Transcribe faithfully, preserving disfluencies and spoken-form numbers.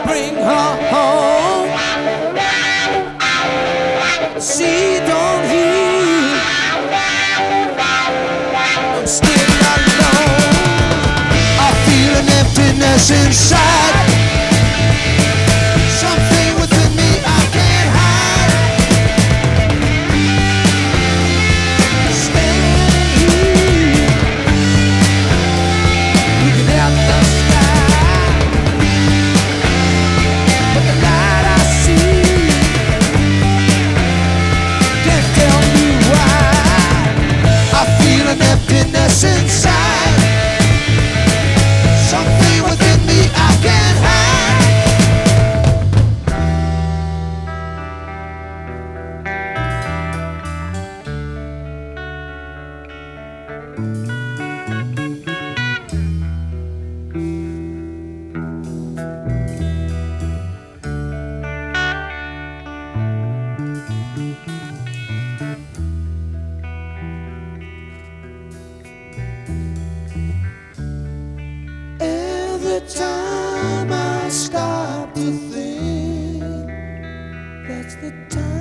bring her home. She don't hear. I'm still alone. I feel an emptiness inside. Something within me I can't hide. Standing here, looking at the sky, but the light I see can't tell me why. I feel an emptiness inside. Something within me I can't hide. Every time I stop to think, that's the time